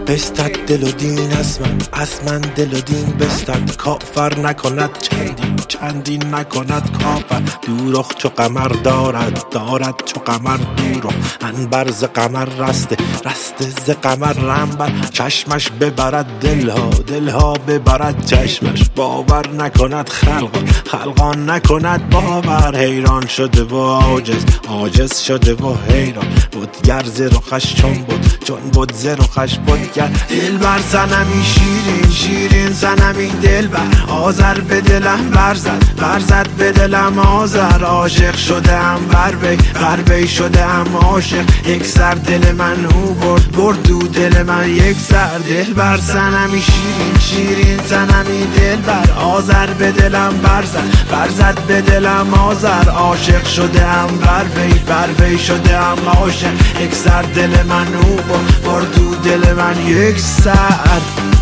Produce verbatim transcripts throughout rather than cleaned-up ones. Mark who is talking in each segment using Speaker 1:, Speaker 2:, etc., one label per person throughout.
Speaker 1: بستد دل و دین از من، از من دل و دین بستد. کافر نکند چندین، چندین نکند کافر. دوروخ چو قمر دارد، دارد چو قمر دوروخ. انبر ز قمر رسته، رسته ز قمر رنبر. چشمش ببرد دلها، دلها ببرد چشمش. باور نکند خلقان، خلقان نکند باور. حیران شده و عاجز، عاجز شده و حیران. بودگر ز رخش چون بود، چون بود ز رخش بودگر. دل بر صنمی شیرین، شیرین صنمی دل بر. آذر به دلم برزد، برزد به دلم آذر. عاشق شده ام بر وی، بر وی شده ام عاشق. یک سر دل من او برد، برد دو دل من یک سر. دل بر صنمی شیرین، شیرین صنمی دل بر. آذر به دلم برزد، برزد به دلم آذر. عاشق شده ام بر وی، بر وی شده ام عاشق. یک سر دل من او برد، برد دو دل من یک سر.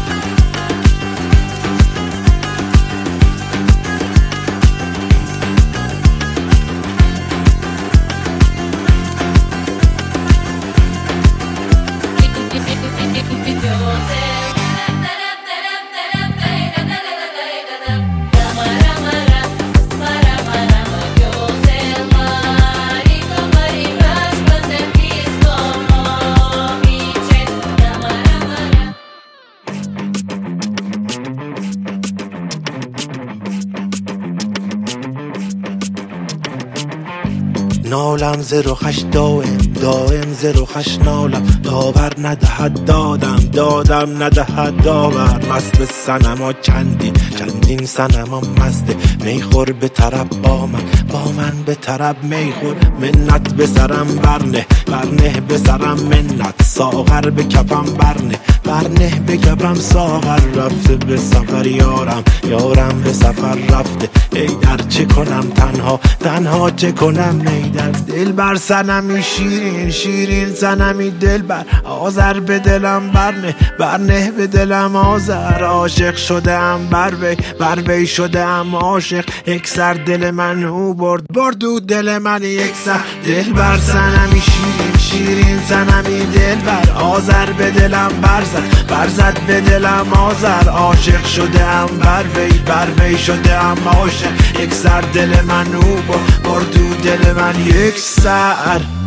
Speaker 1: نالم ز رخش دائم، دائم ز رخش نالم. داور ندهد دادم، دادم ندهد داور. مست صنما چندین، چندین صنما مسته. میخور به طرب با من، با من به طرب میخور. منت به سرم برنه، برنه به سرم منت. ساغر به کفم برنه، برنه به کفم ساغر. رفته به سفر یارم، یارم به سفر رفته. ای در چه کنم تنها، تنها چه کنم نیدر. دل بر صنمی شیرین، شیرین صنمی دل بر. آذر به دلم برنه، برنه به دلم آذر. عاشق شده ام بر وی، بر وی شده ام عاشق. یک سر دل من او برد، برد دو دل من یک سر. دل بر صنمی شیرین، شیرین صنمی دل بر. آذر به دلم برزد، برزد به دلم آذر. عاشق شده ام بر وی، بر وی شده ام عاشق. یک سر دل من او برد، برد دو دل من یک سر.